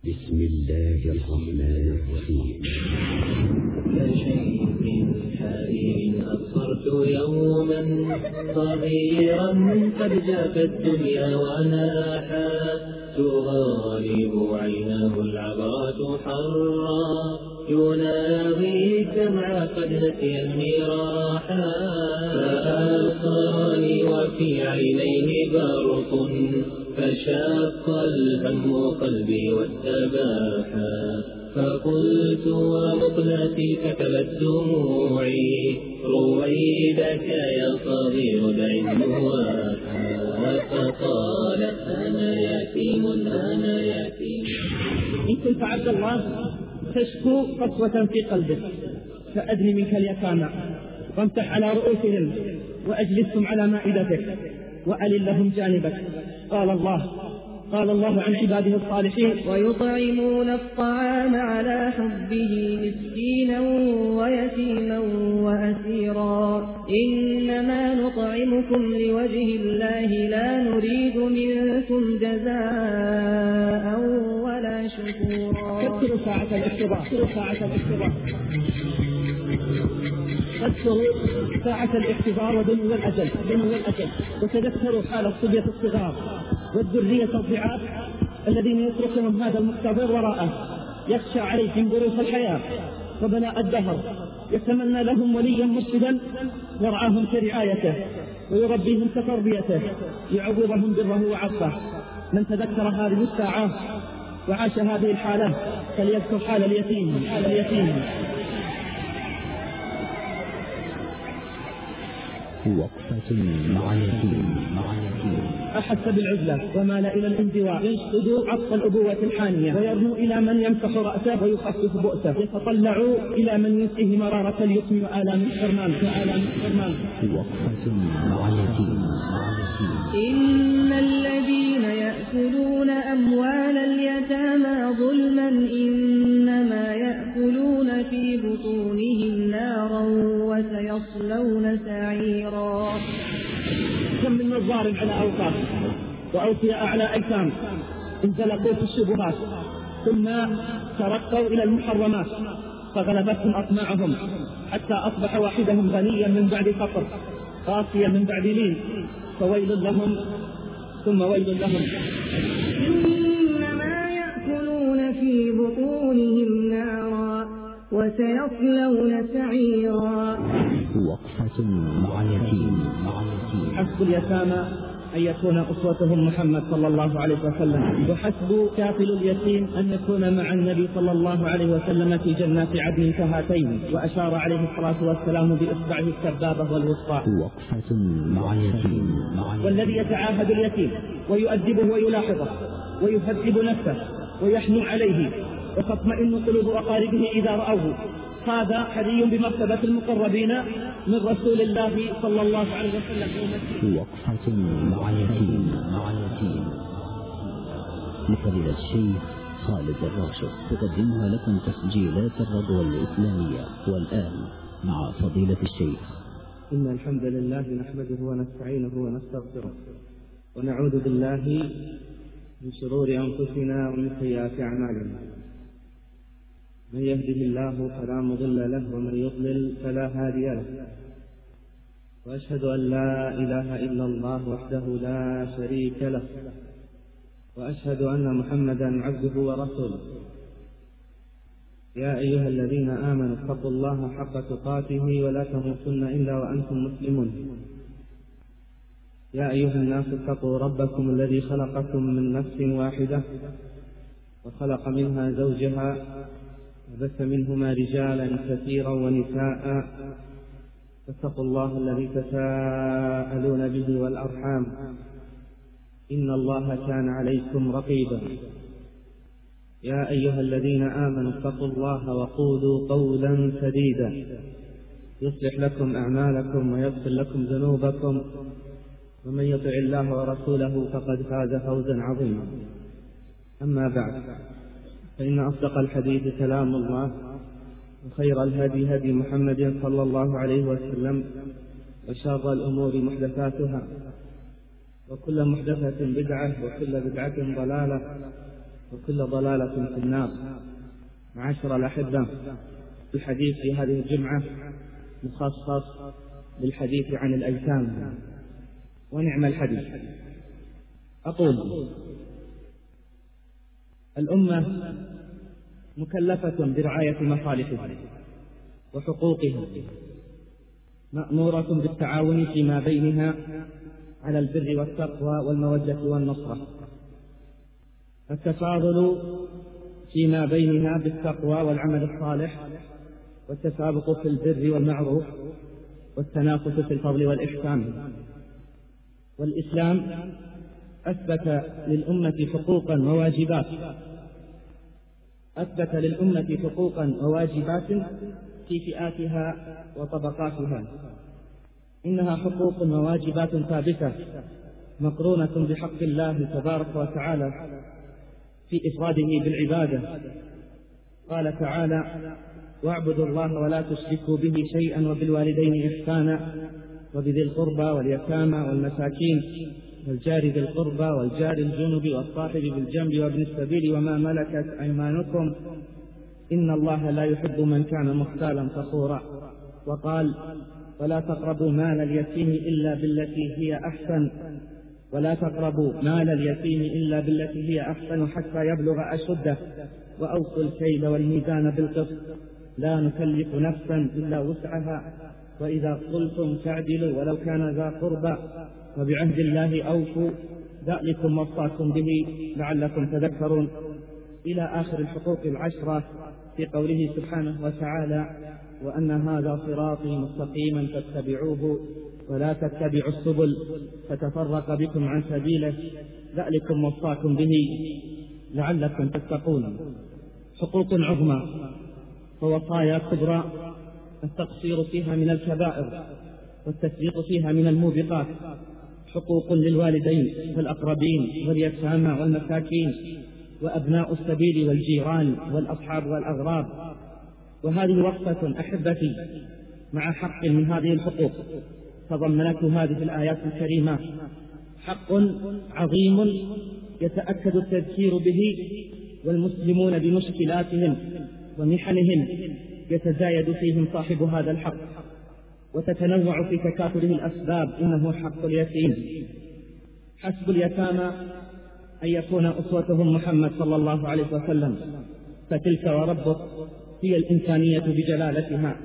بسم الله الرحمن الرحيم. كشيء حريم أبصرت يوما صغيرا قد جاءت الدنيا وناحا تغالب عيناه العبرات حرا يناغي الدمع قد نسي النراحا فأبصرني وفي عينيه برق فشق الهم قلبي واتباحا فقلت ومقلتي كتبت دموعي رويدك يا صغير دع نواحا فقالت أنا يتيم أنا يتيم. إن كنت عبد الله تشكو قسوة في قلبك فأدني منك اليتامى وامسح على رؤوسهم وأجلسهم على مائدتك وألل لهم جانبك. قال الله عن عباده الصالحين ويطعمون الطعام على حبه مسكينا ويتيما وأسيرا إنما نطعمكم لوجه الله لا نريد منكم جزاء ولا شكورا. كثروا ساعة الاختبار فاذكروا ساعة الاختبار ودنو الأجل وتذكروا حال الصبية الصغار والذرية الضعاف الذين يتركهم هذا المختبر وراءه يخشى عليهم ظروف الحياة وبلاء الدهر يتمنى لهم وليا مرشدا يرعاهم كرعايته ويربيهم كتربيته يعوضهم بره وعطفه. من تذكر هذه الساعة وعاش هذه الحالة فليذكر حال اليتيم. وقفة مع يتيم. أحس بالعزلة ومال إلى الانزواء ينشد عطف الأبوة الحانية ويرنو إلى من يمسح رأسه ويخفف بؤسه يتطلع إلى من ينسيه مرارة اليتم وآلام الحرمان. وقفة مع يتيم. إن الذين يأكلون أموال اليتامى ظلما إنما يأكلون في بطونهم نارا وسيصلون سعيرا. كم من نظار على أوقاف وأوفياء على أيتام انزلقوا في الشبهات ثم ترقوا إلى المحرمات فغلبتهم أطماعهم حتى أصبح واحدهم غنيا من بعد فقر قاسيا من بعد لين فويل لهم ثم ويل لهم. إنما يأكلون في بطونهم نارا وسيصلون سعيرا. وقفة مع يتيم. حسب اليتامى أن يكون أسوتهم محمد صلى الله عليه وسلم وحسب كافل اليتيم أن يكون مع النبي صلى الله عليه وسلم في جنات عدن كهاتين وأشار عليه الصلاة والسلام بإصبعه السبابة والوسطى. وقفة مع يتيم. والذي يتعاهد اليتيم ويؤدبه ويلاحظه ويهذب نفسه ويحنو عليه وتطمئن قلوب أقاربه إذا رأوه هذا حري بمرتبة المقربين من رسول الله صلى الله عليه وسلم. وقفة مع يتيم. لفضيلة الشيخ خالد الراشد تقدمها لكم تسجيلات الرضوى الإسلامية. والآن مع فضيلة الشيخ. إن الحمد لله نحمده ونستعينه ونستغفره ونعوذ بالله من شرور أنفسنا ومن سيئات أعمالنا. من يهده الله فلا مضل له ومن يضلل فلا هادي له وأشهد أن لا إله إلا الله وحده لا شريك له وأشهد أن محمدا عبده ورسوله. يا أيها الذين آمنوا اتقوا الله حق تقاته ولا تموتن إلا وأنتم مسلمون. يا أيها الناس اتقوا ربكم الذي خلقكم من نفس واحدة وخلق منها زوجها وبث منهما رجالا كثيرا ونساء فاتقوا الله الذي تساءلون به والأرحام إن الله كان عليكم رقيبا. يا أيها الذين آمنوا اتقوا الله وقولوا قولا سديدا يصلح لكم أعمالكم ويغفر لكم ذنوبكم ومن يطع الله ورسوله فقد فاز فوزا عظيما. أما بعد فإن أصدق الحديث كلام الله وخير الهدي هدي محمد صلى الله عليه وسلم وشر الأمور محدثاتها وكل محدثة بدعة وكل بدعة ضلالة وكل ضلالة في النار. معاشر الأحبة، الحديث في هذه الجمعة مخصص بالحديث عن الأيتام، ونعم الحديث. أقول: الأمة مكلفة برعاية مصالحها وحقوقها، مأمورة بالتعاون فيما بينها على البر والتقوى والمودة والنصرة، التفاضل فيما بينها بالتقوى والعمل الصالح، والتسابق في البر والمعروف، والتنافس في الفضل والإحسان. والإسلام أثبت للأمة حقوقا وواجبات، أثبت للأمة حقوقا وواجبات في فئاتها وطبقاتها. إنها حقوق وواجبات ثابتة مقرونة بحق الله تبارك وتعالى في إفراده بالعبادة. قال تعالى: واعبدوا الله ولا تشركوا به شيئا وبالوالدين إحسانا وبذي القربى واليتامى والمساكين والجار ذي القربى والجار الجنب والصاحب بالجنب وابن السبيل وما ملكت أيمانكم إن الله لا يحب من كان مختالا فخورا. وقال: ولا تقربوا مال اليتيم إلا بالتي هي أحسن، ولا تقربوا مال اليتيم إلا بالتي هي أحسن حتى يبلغ أشده، وأوفوا الكيل والميزان بالقسط، لا نكلف نفسا إلا وسعها، وإذا قلتم تعدلوا ولو كان ذا قربى، وبعهد الله أوفوا، ذلكم وصاكم به لعلكم تذكرون، إلى آخر الحقوق العشرة في قوله سبحانه وتعالى: وأن هذا صراطي مستقيما فاتبعوه ولا تتبعوا السبل فتفرق بكم عن سبيله، ذلكم وصاكم به لعلكم تتقون. حقوق عظمى ووصايا كبرى التقصير فيها من الكبائر والتسبيق فيها من الموبقات. حقوق للوالدين والأقربين واليتامى والمساكين وأبناء السبيل والجيران والأصحاب والأغراب. وهذه وقفة أحبتي مع حق من هذه الحقوق تضمنته هذه الآيات الكريمة، حق عظيم يتأكد التذكير به والمسلمون بمشكلاتهم ومحنهم يتزايد فيهم صاحب هذا الحق وتتنوع في تكاثره الأسباب. إنه حق اليتيم. حسب اليتامى أن يكون أسوتهم محمد صلى الله عليه وسلم، فتلك وربك هي الإنسانية بجلالتها،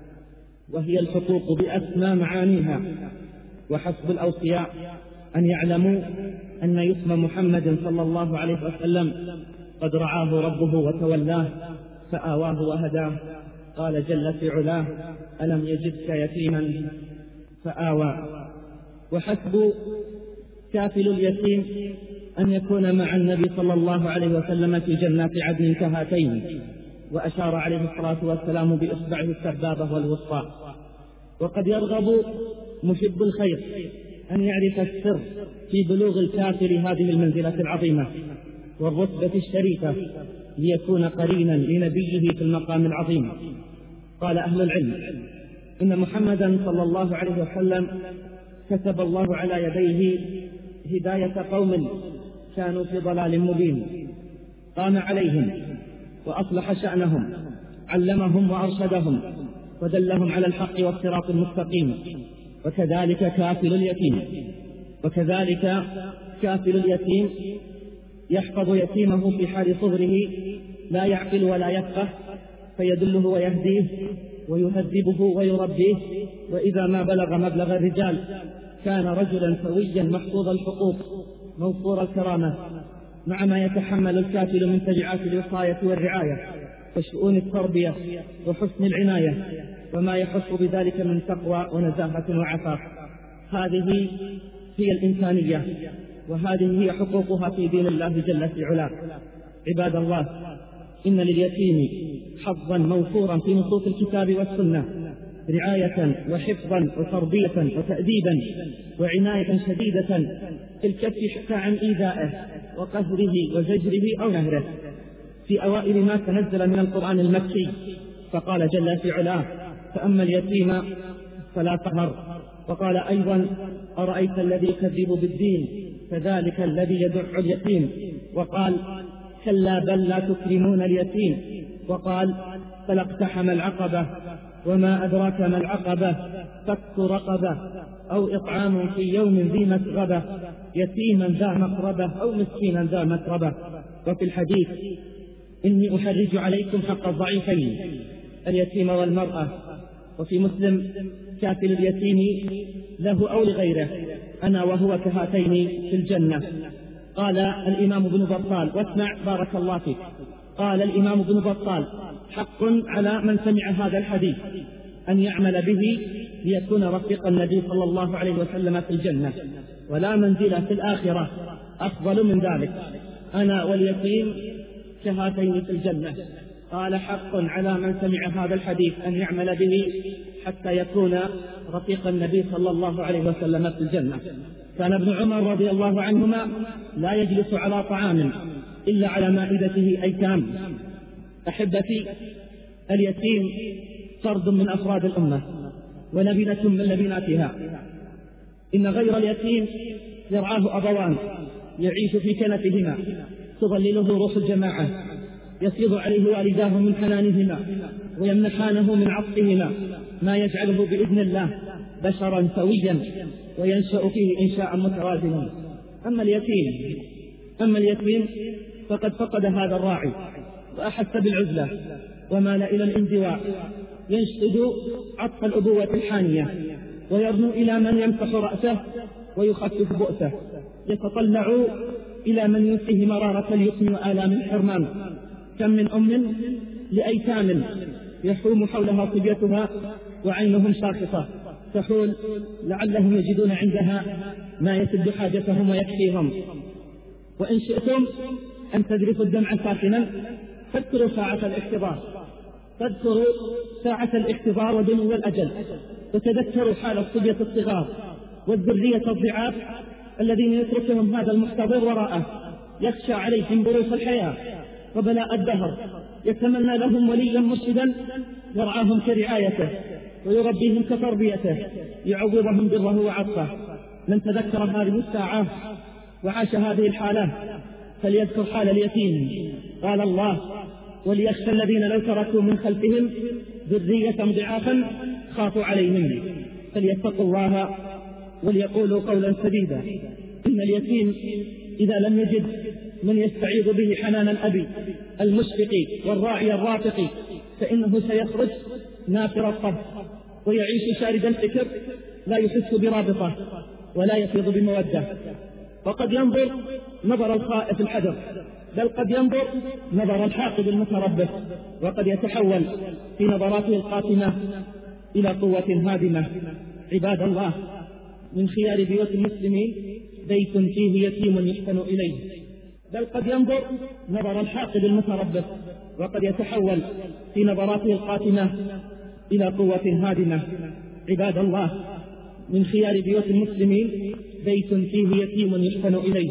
وهي الحقوق بأسمى معانيها. وحسب الأوصياء أن يعلموا أن يسمى محمد صلى الله عليه وسلم قد رعاه ربه وتولاه فآواه وهداه. قال جل في علاه: ألم يجدك يتيما فآوى. وحسب كافل اليتيم أن يكون مع النبي صلى الله عليه وسلم في جنات عدن كهاتين. وأشار عليه الصلاة والسلام بإصبعه السبابة والوسطى. وقد يرغب محب الخير أن يعرف السر في بلوغ الكافر هذه المنزلة العظيمة والرتبة الشريفة ليكون قرينا لنبيه في المقام العظيم. قال أهل العلم: إن محمدا صلى الله عليه وسلم كتب الله على يديه هداية قوم كانوا في ضلال مبين، قام عليهم وأصلح شأنهم، علمهم وأرشدهم ودلهم على الحق والصراط المستقيم. وكذلك كافل اليتيم يحفظ يتيمه في حال صغره، لا يعقل ولا يفقه، فيدله ويهديه ويهذبه ويربيه. وإذا ما بلغ مبلغ الرجال كان رجلا سويا محفوظ الحقوق موفور الكرامة، مع ما يتحمل الكافل من تبعات الوصاية والرعاية وشؤون التربية وحسن العناية، وما يخص بذلك من تقوى ونزاهة وعفاف. هذه هي الإنسانية، وهذه هي حقوقها في دين الله جل في علاه. عباد الله، إن لليتيم حظا موفورا في نصوص الكتاب والسنة، رعاية وحفظا وتربية وتأديبا وعناية شديدة في الكف حتى عن إيذائه وقهره وزجره أو نهره. في أوائل ما تنزل من القرآن المكي فقال جل في علاه: فأما اليتيم فلا تقهر. وقال أيضا: أرأيت الذي يكذب بالدين فذلك الذي يدع اليتيم. وقال: كلا بل لا تكرمون اليتيم، وقال فلا اقتحم العقبة وما أدراك ما العقبة فك رقبة أو إطعام في يوم ذي مسغبة يتيما ذا مقربة أو مسكينا ذا متربة. وفي الحديث إني أحرج عليكم حق الضعيفين اليتيم والمرأة. وفي مسلم كافل اليتيم له أو لغيره أنا وهو كهاتين في الجنة. قال الإمام ابن بطال، واسمع بارك الله فيك، قال الإمام ابن بطال حق على من سمع هذا الحديث أن يعمل به ليكون رفيق النبي صلى الله عليه وسلم في الجنة، ولا منزل في الآخرة أفضل من ذلك، أنا واليتيم كهاتين في الجنة. قال حق على من سمع هذا الحديث أن يعمل به حتى يكون رفيق النبي صلى الله عليه وسلم في الجنة. كان ابن عمر رضي الله عنهما لا يجلس على طعام إلا على مائدته أيتام. أحبتي، اليتيم فرد من أفراد الأمة ولبنة من لبناتها. إن غير اليتيم يرعاه أبوان يعيش في كنفهما تظلله روح الجماعة، يفيض عليه والداه من حنانهما ويمنحانه من عطفهما ما يجعله بإذن الله بشرا سويا وينشأ فيه إنشاء متوازنا. أما اليتيم فقد فقد هذا الراعي وأحس بالعزلة ومال إلى الانزواء، ينشد عطف الأبوة الحانية ويرنو إلى من يمسح رأسه ويخفف بؤسه، يتطلع إلى من ينسيه مرارة اليتم وآلام الحرمان. كم من أم لأيتام يحوم حولها صبيتها وعينهم شاخصة تحول لعلهم يجدون عندها ما يسد حاجتهم ويكفيهم. وإن شئتم أن تذرفوا الدمع ساكنا فاذكروا ساعة الاختبار ودنو الأجل، وتذكروا حال الصبية الصغار والذرية الضعاف الذين يتركهم هذا المحتضر وراءه، يخشى عليهم بروس الحياة وبلاء الدهر، يتمنى لهم وليا مرشدا يرعاهم كرعايته ويربيهم كتربيته، يعوضهم بره وعطفه. من تذكر هذه الساعة وعاش هذه الحالة فليذكر حال اليتيم. قال الله: وليخشى الذين لو تركوا من خلفهم ذرية ضعافا خافوا عليهم فليتقوا الله وليقولوا قولا سديدا. إن اليتيم إذا لم يجد من يستعيذ به حنان الأب المشفق والراعي الرافق فإنه سيخرج نافر الطب ويعيش شارد الفكر، لا يحس برابطة ولا يفيض بمودة، وقد ينظر نظر الخائف الحذر، بل قد ينظر نظر الحاقد المتربص، وقد يتحول في نظراته القاتمة إلى قوة هادمة. عباد الله، من خيار بيوت المسلمين بيت فيه يتيم يحسن إليه، بل قد ينظر نظر الحاقد المتربص، وقد يتحول في نظراته القاتمة إلى قوة هادمة. عباد الله، من خيار بيوت المسلمين بيت فيه يتيم يحسن إليه.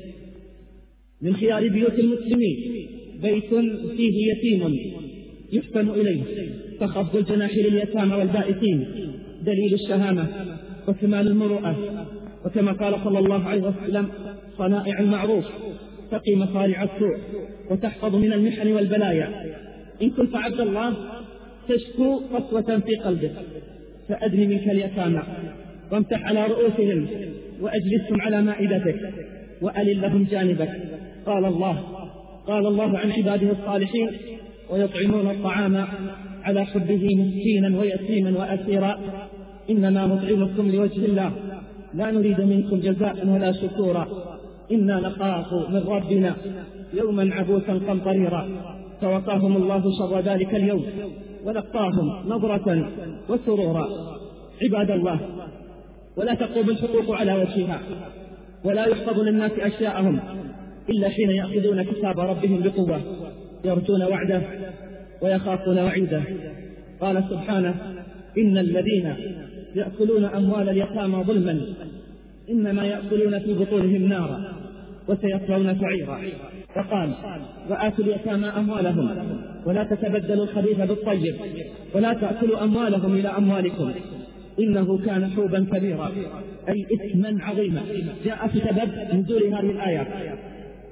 من خيار بيوت المسلمين بيت فيه يتيم يحسن إليه، فخفض الجناح لليتامى والبائسين دليل الشهامة وكمال المروءة، وكما قال صلى الله عليه وسلم: صنائع المعروف تقي مصارع السوء وتحفظ من المحن والبلايا. إن كنت عبد الله تشكو قسوة في قلبك فأدني منك اليتامى وامسح على رؤوسهم وأجلسهم على مائدتك وألل لهم جانبك. قال الله عن عباده الصالحين: ويطعمون الطعام على حبه مسكينا ويتيما وأسيرا إنما نطعمكم لوجه الله لا نريد منكم جزاء ولا شكورا إنا نخاف من ربنا يوما عبوسا قمطريرا. فوقاهم الله شر ذلك اليوم ولقاهم نظرة وسرورا. عباد الله، ولا تقوم الحقوق على وجهها ولا يحفظ للناس أشياءهم إلا حين يأخذون كتاب ربهم بقوة، يرجون وعده ويخافون وعيده. قال سبحانه: إن الذين يأكلون أموال اليتامى ظلما إنما يأكلون في بطونهم نارا وسيصلون سعيرا. وقال: وآتوا اليتامى أموالهم ولا تتبدلوا الخبيث بالطيب ولا تأكلوا أموالهم إلى أموالكم إنه كان حوبا كبيرا، أي إثما عظيما. جاء في سبب نزول هذه الآية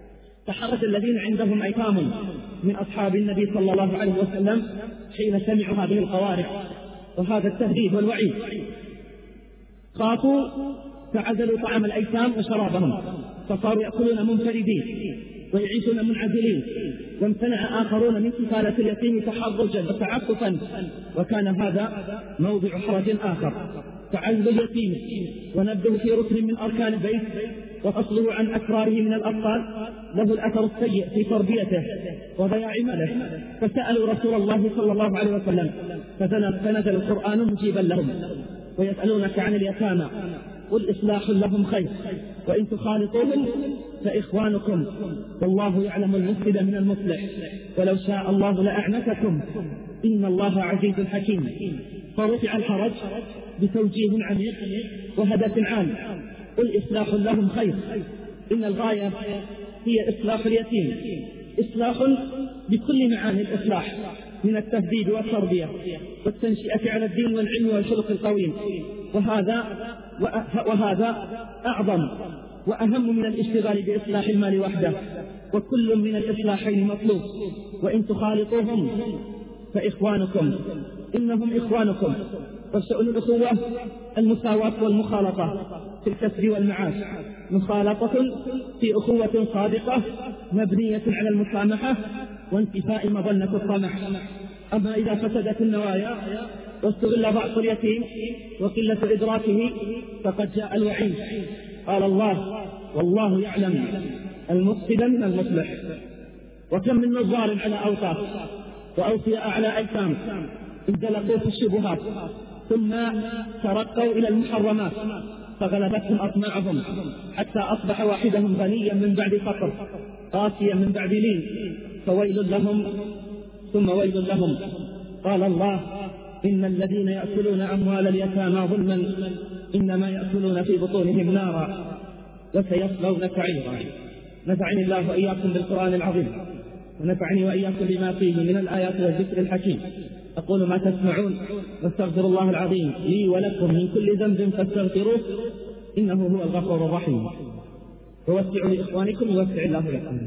تحرج الذين عندهم أيتام من أصحاب النبي صلى الله عليه وسلم حين سمعوا هذه القوارع وهذا التهديد والوعيد، خافوا فعزلوا طعام الأيتام وشرابهم، فصاروا يأكلون منفردين ويعيشون منعزلين، وامتنع آخرون من كفالة اليتيم تحرجا وتعففا، وكان هذا موضع حرج آخر. تعزل اليتيم ونبذه في ركن من أركان البيت وفصله عن أسراره من الأطفال له الأثر السيء في تربيته وضياع ماله، فسألوا رسول الله صلى الله عليه وسلم فنزل القرآن مجيبا لهم. ويسألونك عن اليتامى قل إصلاح لهم خير وإن تخالطوهم فإخوانكم والله يعلم المفسد من المصلح ولو شاء الله لأعنتكم إن الله عزيز حكيم. فرفع الحرج بتوجيه عميق وهدف عام، قل إصلاح لهم خير، إن الغاية هي إصلاح اليتيم، إصلاح بكل معاني الإصلاح من التهذيب والتربية والتنشئة على الدين والعلم والخلق القويم، وهذا أعظم وأهم من الاشتغال بإصلاح المال وحده، وكل من الإصلاحين مطلوب. وإن تخالطوهم فإخوانكم إنهم إخوانكم. وشأن الأخوة المساواة والمخالطة في الكسب والمعاش، مخالطة في أخوة صادقة مبنية على المسامحة وانتفاء مظنة الطمع. أما إذا فسدت النوايا واستغل ضعف اليتيم وقلة إدراكه فقد جاء الوعيد. قال الله والله يعلم المفسد من المصلح. وكم من نظار على أوقاف وأوفياء على أيتام انزلقوا في الشبهات ثم ترقوا إلى المحرمات فغلبتهم أطماعهم حتى أصبح واحدهم غنيا من بعد فقر قاسيا من بعد لين، فويل لهم ثم ويل لهم. قال الله إن الذين يأكلون أموال اليتامى ظلما إنما يأكلون في بطونهم نارا وسيصلون سعيرا. نفعني الله وإياكم بالقرآن العظيم ونفعني وإياكم بما فيه من الآيات والذكر الحكيم. أقول ما تسمعون واستغفر الله العظيم لي ولكم من كل ذنب فاستغفروه إنه هو الغفور الرحيم. ووسعوا لإخوانكم يوسع الله لكم.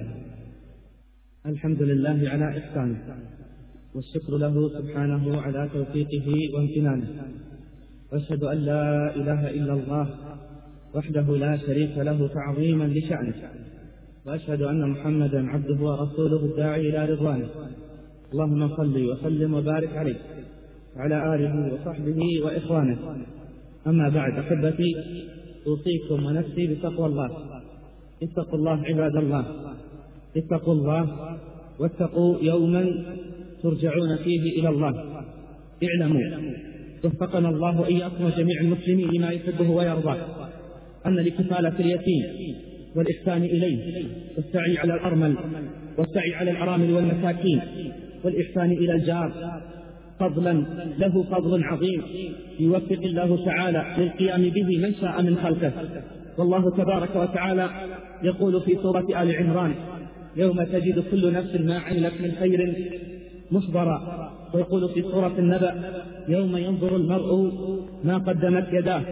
الحمد لله على إحسانه والشكر له سبحانه على توفيقه وامتنانه، وأشهد أن لا إله إلا الله وحده لا شريك له تعظيما لشأنه، وأشهد أن محمدا عبده ورسوله الداعي إلى رضوانه. اللهم صل وسلم وبارك عليه وعلى آله وصحبه وإخوانه. أما بعد أحبتي، أوصيكم ونفسي بتقوى الله. اتقوا الله عباد الله، اتقوا الله واتقوا يوما ترجعون فيه إلى الله. اعلموا وفقنا الله وإياكم وجميع المسلمين لما يحبه ويرضاه أن لكفالة اليتيم والإحسان إليه والسعي على الأرمل والسعي على الأرامل والمساكين والإحسان إلى الجار فضلا له فضل عظيم يوفق الله تعالى للقيام به من شاء من خلقه. والله تبارك وتعالى يقول في سورة آل عمران يوم تجد كل نفس ما عملت من خير محضرا، ويقول في سورة النبأ يوم ينظر المرء ما قدمت يداه.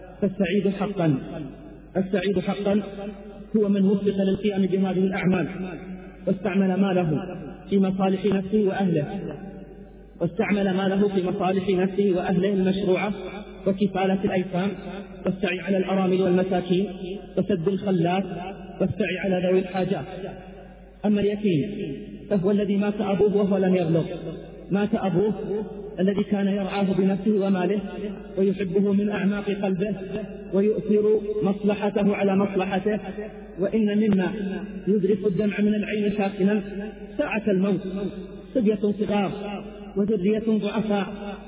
السعيد حقا هو من وفق للقيام بهذه الأعمال واستعمل ماله في مصالح نفسه وأهله المشروعة وكفالة الأيتام والسعي على الأرامل والمساكين وسد الخلات والسعي على ذوي الحاجات. أما اليتيم فهو الذي مات أبوه وهو لم يبلغ، مات أبوه الذي كان يرعاه بنفسه وماله ويحبه من أعماق قلبه ويؤثر مصلحته على مصلحته. وإن مما يذرف الدمع من العين ساكنا ساعة الموت صبية صغار وذرية ضعفاء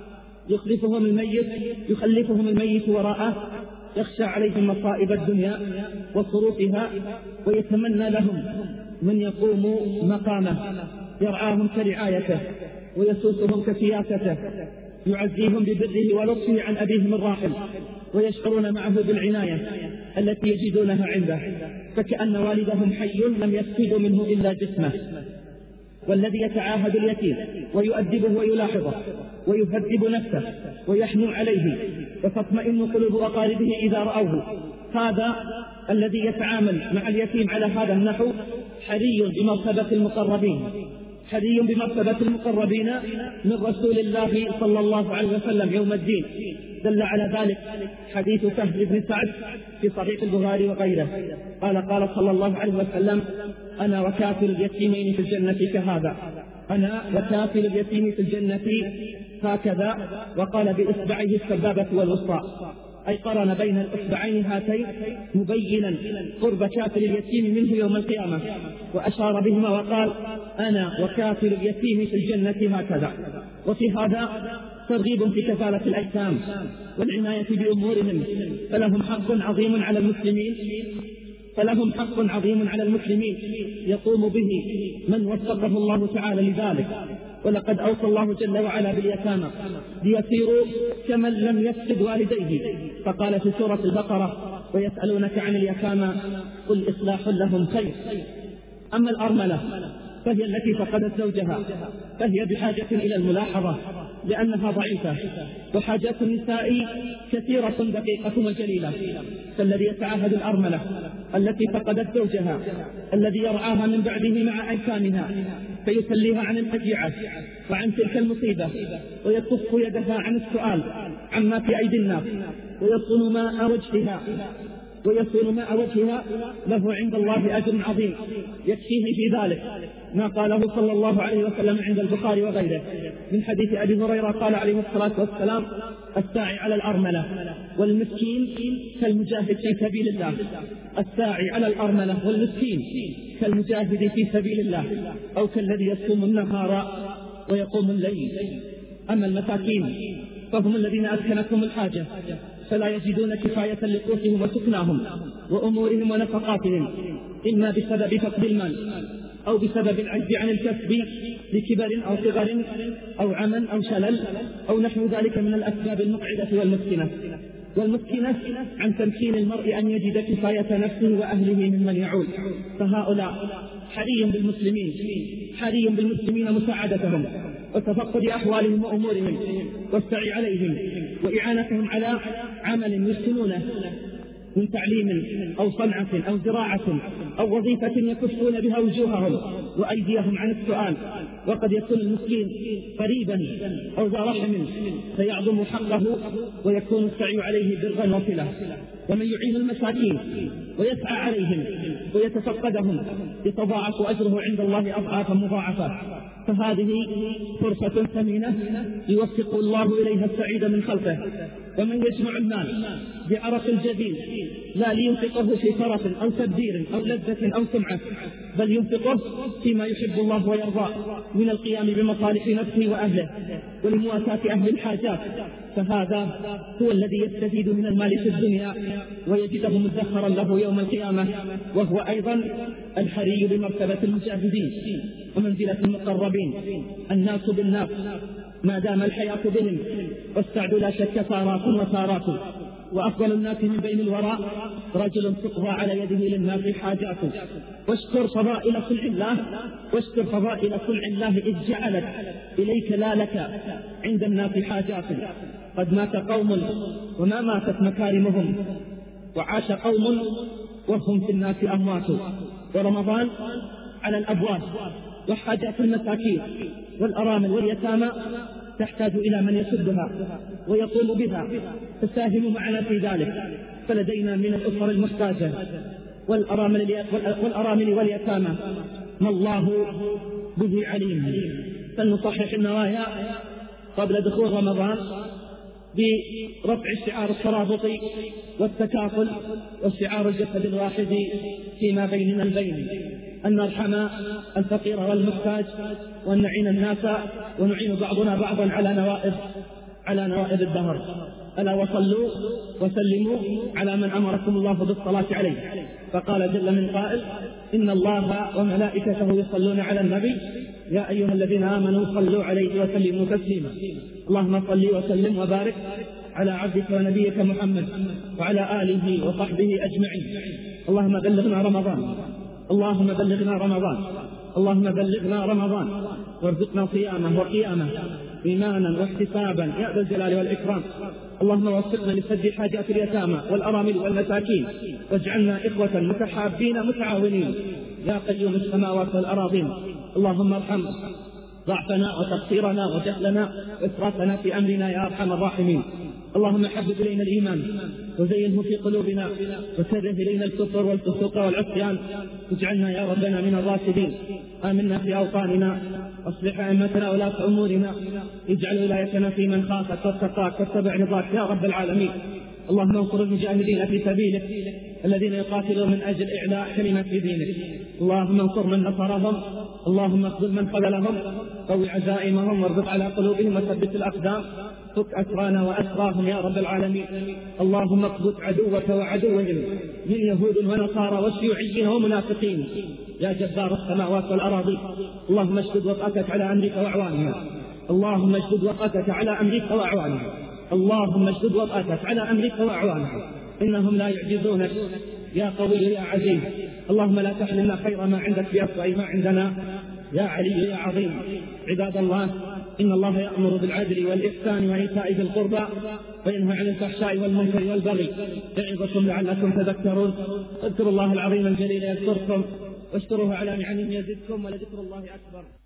يخلفهم الميت وراءه، يخشى عليهم مصائب الدنيا وصروفها ويتمنى لهم من يقوم مقامه يرعاهم كرعايته ويسوسهم كسياسته، يعزيهم ببره ولطفه عن أبيهم الراحل، ويشعرون معه بالعناية التي يجدونها عنده، فكأن والدهم حي لم يفقدوا منه إلا جسمه. والذي يتعاهد اليتيم ويؤدبه ويلاحظه ويهذب نفسه ويحنو عليه وتطمئن قلوب أقاربه إذا رأوه، هذا الذي يتعامل مع اليتيم على هذا النحو حري بمرتبة المقربين، حري بمرتبة المقربين من رسول الله صلى الله عليه وسلم يوم الدين. دل على ذلك حديث سهل بن سعد في صحيح البخاري وغيره، قال صلى الله عليه وسلم: أنا وكافل اليتيمين في الجنة كهذا، أنا وكافل اليتيم في الجنة هكذا، وقال بإصبعيه السبابة والوسطى، أي قرن بين الإصبعين هاتين مبينا قرب كافل اليتيم منه يوم القيامة، وأشار بهما وقال: أنا وكافل اليتيم في الجنة هكذا. وفي هذا ترغيب في كفالة الأيتام والعناية بأمورهم، فلهم حق عظيم على المسلمين يقوم به من وفقه الله تعالى لذلك. ولقد أوصى الله جل وعلا باليتامى ليصيروا كمن لم يفقد والديه، فقال في سورة البقرة: ويسألونك عن اليتامى قل إصلاح لهم خير. أما الأرملة فهي التي فقدت زوجها، فهي بحاجة إلى الملاحظة لأنها ضعيفة، وحاجات النساء كثيرة دقيقة وجليلة. فالذي يتعاهد الأرملة التي فقدت زوجها الذي يرعاها من بعده مع أيتامها فيسليها عن الفجيعة وعن تلك المصيبة، ويكف يدها عن السؤال عما في أيدي الناس، ويصون ماء وجهها له عند الله أجر عظيم يكفيه في ذلك ما قاله صلى الله عليه وسلم عند البخاري وغيره من حديث أبي هريرة قال عليه الصلاة والسلام: الساعي على الأرملة والمسكين كالمجاهد في سبيل الله. الساعي على الأرملة والمسكين كالمجاهد في سبيل الله، أو كالذي يصوم النهار ويقوم الليل. أما المساكين فهم الذين أسكنتهم الحاجة فلا يجدون كفاية لقوتهم وسكناهم وأمورهم ونفقاتهم، إما بسبب فقد المال أو بسبب العجز عن الكسب لكبر أو صغر أو عمى أو شلل أو نحو ذلك من الأسباب المقعدة والمسكنة عن تمكين المرء أن يجد كفاية نفسه وأهله ممن يعول. فهؤلاء حري بالمسلمين مساعدتهم وتفقد أحوالهم وأمورهم والسعي عليهم وإعانتهم على عمل يسكنونه من تعليم أو صنعة أو زراعة أو وظيفة يكفون بها وجوههم وأيديهم عن السؤال. وقد يكون المسكين قريبا أو ذا رحم فيعظم حقه ويكون السعي عليه برا وصلة. ومن يعين المساكين ويسعى عليهم ويتفقدهم يتضاعف أجره عند الله أضعافا مضاعفة. فهذه فرصة ثمينة يوفق الله إليها السعيد من خلقه. ومن يجمع المال بعرق الجبين لا لينفقه في طرف أو تبذير أو لذة أو سمعة، بل ينفقه فيما يحب الله ويرضى من القيام بمصالح نفسه وأهله ولمواساة أهل الحاجات، فهذا هو الذي يستفيد من المال في الدنيا ويجده مدخرا له يوم القيامة، وهو أيضا الحري بمرتبة المجاهدين ومنزلة المقربين. الناس بالناس ما دام الحياة بهم، والسعد لا شك سارات وسارات، وأفضل الناس من بين الوراء رجل تقضى على يده للناس حاجاته. واشكر فضائل صنع الله إذ جعلت إليك لا لك عند الناس حاجات. قد مات قوم وما ماتت مكارمهم، وعاش قوم وهم في الناس أموات. ورمضان على الأبواب، وحاجات المساكين والأرامل واليتامى تحتاج إلى من يسدها ويقوم بها. تساهموا معنا في ذلك، فلدينا من الأسر المحتاجة والأرامل واليتامى ما الله به عليم. فلنصحح النوايا قبل دخول رمضان برفع شعار الترابط والتكافل وشعار الجسد الواحد فيما بيننا البين، أن نرحم الفقير والمحتاج، وأن نعين الناس ونعين بعضنا بعضا على نوائب الدهر. ألا وصلوا وسلموا على من أمركم الله بالصلاة عليه. فقال جل من قائل: إن الله وملائكته يصلون على النبي يا أيها الذين آمنوا صلوا عليه وسلموا تسليما. اللهم صل وسلم وبارك على عبدك ونبيك محمد وعلى آله وصحبه أجمعين. اللهم بلغنا رمضان وارزقنا صيامه وقيامه إيمانا واحتسابا يا ذا الجلال والإكرام. اللهم وفقنا لسد حاجات اليتامى والأرامل والمساكين، واجعلنا إخوة متحابين متعاونين يا قيوم السماوات والأراضين. اللهم ارحم ضعفنا وتقصيرنا وجهلنا وإسرافنا في أمرنا يا أرحم الراحمين. اللهم حبب إلينا الإيمان وزينه في قلوبنا، وكره إلينا الكفر والفسوق والعصيان، واجعلنا يا ربنا من الراشدين. آمنا في أوطاننا، أصلح أئمتنا ولاة أمورنا، اجعل ولايتنا في من خافك واتقاك واتبع رضاك يا رب العالمين. اللهم انصر المجاهدين في سبيلك الذين يقاتلون من أجل إعلاء كلمة دينك. اللهم انصر من نصرهم، اللهم اخذل من خذلهم، قوي عزائمهم واربط على قلوبهم وثبت الأقدام، فك أسرانا وأسراهم يا رب العالمين. اللهم اقبض عدوك وعدوهم من يهود ونصارى والشيوعيين ومنافقين يا جبار السماوات والأراضي. اللهم اشدد وطأتك على أمريكا وأعوانها، اللهم اشدد وطأتك على أمريكا وأعوانها، اللهم اشدد وطأتك على أمريكا وأعوانها، إنهم لا يعجزونك يا قوي يا عزيز. اللهم لا تحرمنا خير ما عندك بأسوأ ما عندنا يا علي يا عظيم. عباد الله، إن الله يأمر بالعدل والإحسان وإيتاء ذي القربى وينهى عن الفحشاء والمنكر والبغي يعظكم لعلكم تذكرون. اذكروا الله العظيم الجليل يذكركم، واشكروه على نعمه يزدكم، ولذكر الله أكبر.